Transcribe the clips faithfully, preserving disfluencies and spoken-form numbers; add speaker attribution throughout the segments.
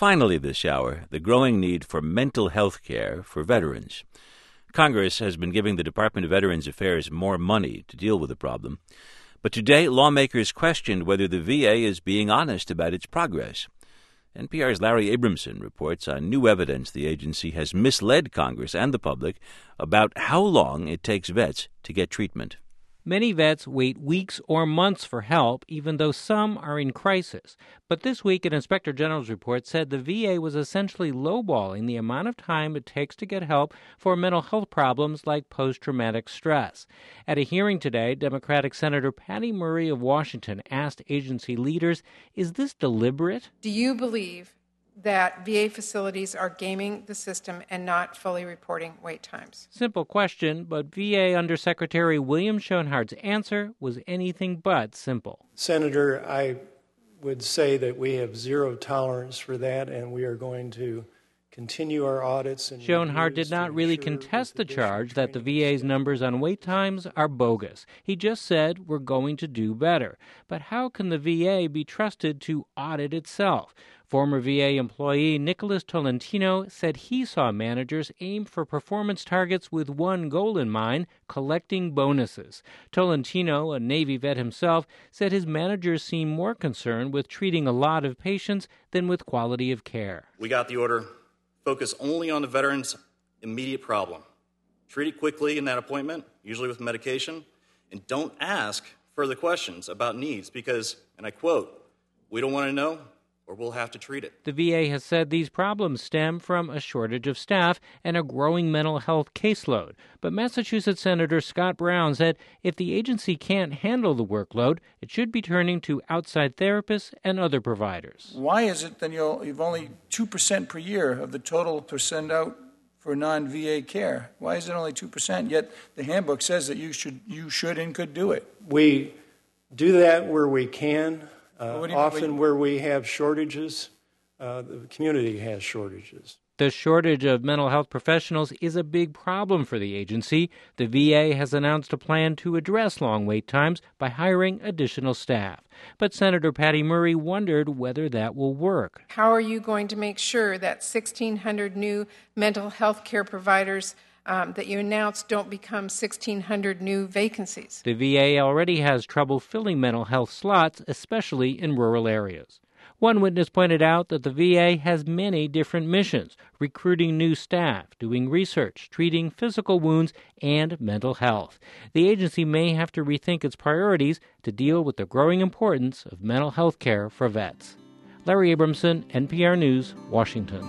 Speaker 1: Finally this hour, the growing need for mental health care for veterans. Congress has been giving the Department of Veterans Affairs more money to deal with the problem. But today, lawmakers questioned whether the V A is being honest about its progress. N P R's Larry Abramson reports on new evidence the agency has misled Congress and the public about how long it takes vets to get treatment.
Speaker 2: Many vets wait weeks or months for help, even though some are in crisis. But this week, an Inspector General's report said the V A was essentially lowballing the amount of time it takes to get help for mental health problems like post-traumatic stress. At a hearing today, Democratic Senator Patty Murray of Washington asked agency leaders, is this deliberate?
Speaker 3: Do you believe that V A facilities are gaming the system and not fully reporting wait times?
Speaker 2: Simple question, but V A Undersecretary William Schoenhardt's answer was anything but simple.
Speaker 4: Senator, I would say that we have zero tolerance for that, and we are going to continue our audits. And
Speaker 2: Schoenhardt did not really contest the charge that the V A's numbers on wait times are bogus. He just said we're going to do better. But how can the V A be trusted to audit itself? Former V A employee Nicholas Tolentino said he saw managers aim for performance targets with one goal in mind, collecting bonuses. Tolentino, a Navy vet himself, said his managers seem more concerned with treating a lot of patients than with quality of care.
Speaker 5: We got the order. Focus only on the veteran's immediate problem. Treat it quickly in that appointment, usually with medication, and don't ask further questions about needs because, and I quote, we don't want to know, or we'll have to treat it.
Speaker 2: The V A has said these problems stem from a shortage of staff and a growing mental health caseload. But Massachusetts Senator Scott Brown said if the agency can't handle the workload, it should be turning to outside therapists and other providers.
Speaker 6: Why is it then you'll, you've only two percent per year of the total to send out for non-V A care? Why is it only two percent? Yet the handbook says that you should, you should and could do it.
Speaker 4: We do that where we can. Uh,
Speaker 6: you,
Speaker 4: often where we have shortages, uh, the community has shortages.
Speaker 2: The shortage of mental health professionals is a big problem for the agency. The V A has announced a plan to address long wait times by hiring additional staff. But Senator Patty Murray wondered whether that will work.
Speaker 3: How are you going to make sure that sixteen hundred new mental health care providers Um, that you announced don't become sixteen hundred new vacancies?
Speaker 2: The V A already has trouble filling mental health slots, especially in rural areas. One witness pointed out that the V A has many different missions, recruiting new staff, doing research, treating physical wounds, and mental health. The agency may have to rethink its priorities to deal with the growing importance of mental health care for vets. Larry Abramson, N P R News, Washington.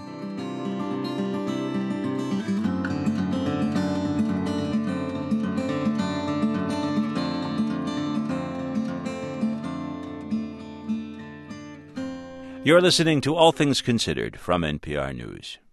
Speaker 1: You're listening to All Things Considered from N P R News.